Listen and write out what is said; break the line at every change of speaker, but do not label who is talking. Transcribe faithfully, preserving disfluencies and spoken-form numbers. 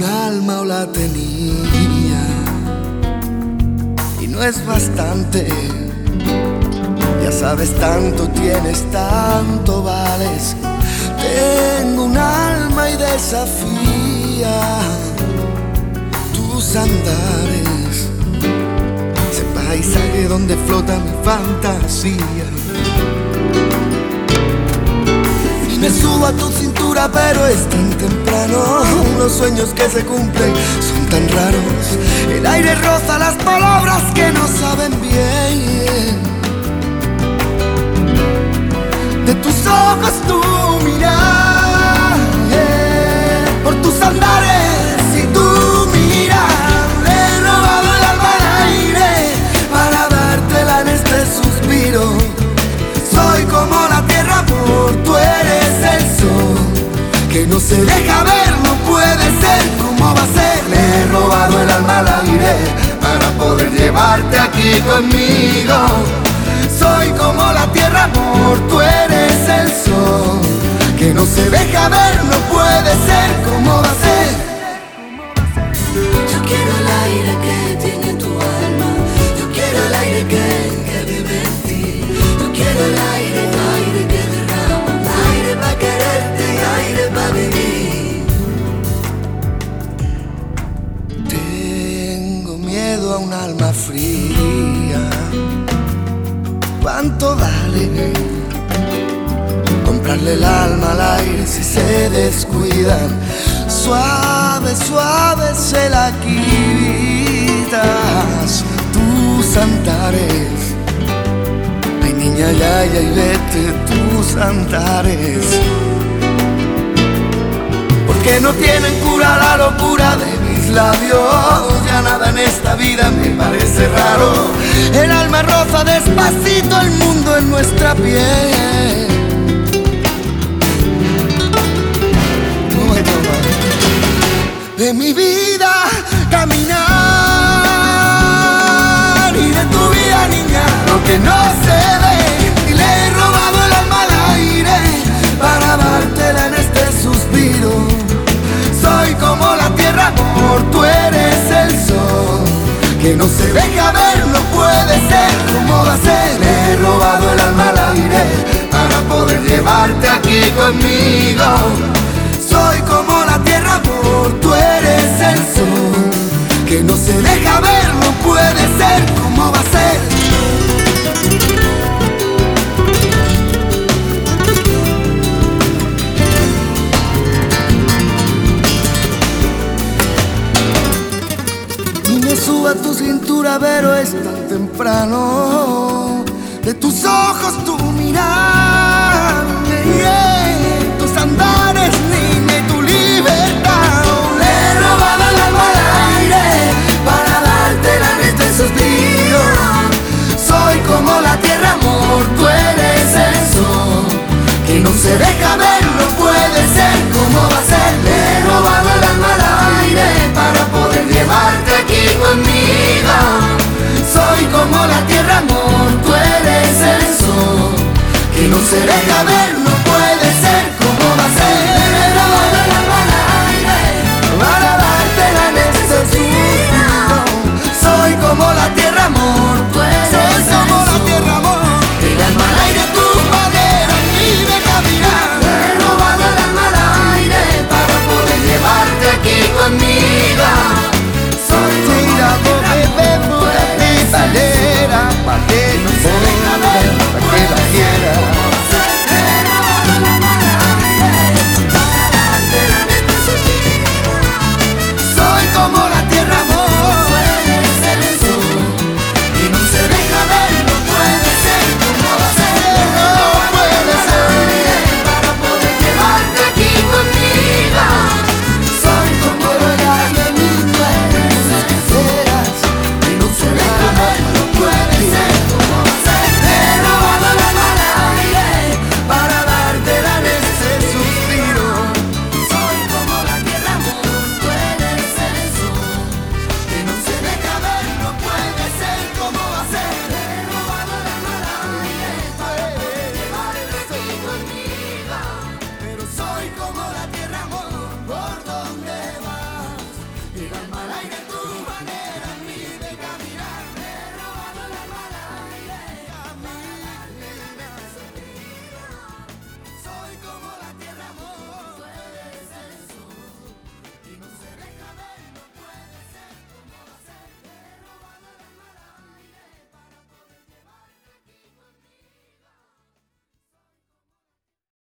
alma o la tenía, y no es bastante. Ya sabes, tanto tienes, tanto vales. Tengo un alma y desafía tus andares, ese paisaje donde flota mi fantasía. Y me subo a tu cintura, pero es tan temprano. Los sueños que se cumplen son tan raros. El aire roza las palabras que no saben bien. De tus ojos tu mirar, yeah. Por tus andares y tu mirar, le he robado el alma al aire para dártela en este suspiro. Soy como la tierra, amor, tú eres el sol que no se deja ver, no puede ser. ¿Cómo va a ser? Le he robado el alma al aire para poder llevarte aquí conmigo. Soy como la tierra, amor, tú eres el sol que no se deja ver, no puede ser. ¿Cómo va a ser?
Yo quiero el aire que tiene tu alma. Yo quiero el aire que, que vive en ti. Yo quiero el aire, aire que derrama, aire para quererte y aire para vivir.
Tengo miedo a un alma fría. ¿Cuánto vale comprarle el alma al aire si se descuidan? Suave, suave se la quitas tus andares. Ay, niña, ya, ya, y vete tus andares, porque no tienen cura la locura de mis labios. Ya nada en esta vida me parece raro. El alma roza despacito el mundo en nuestra piel. No hay toma de mi vida caminar, y de tu vida, niña, lo que no se ve. Y le he robado el alma al aire para dártela en este suspiro. Soy como la tierra, amor, tú eres el sol que no se deja ver, no puede ser. ¿Cómo va a ser? Le he robado el alma al aire para poder llevarte aquí conmigo. Soy como la tierra, amor, tú eres el sol que no se deja ver, no puede ser. ¿Cómo va a ser? Suba a tu cintura, pero es tan temprano. De tus ojos tu mirar, yeah. Tus andares, niña, y tu libertad. Le he robado el alma al aire para dártela en este suspiro. Soy como la tierra, amor, tú eres el sol que no se deja ver, no puede ser. ¿Cómo va a ser? Le he robado el alma al aire para poder llevarte aquí conmigo. Soy como la tierra, amor, tú eres el sol que no se deja ver.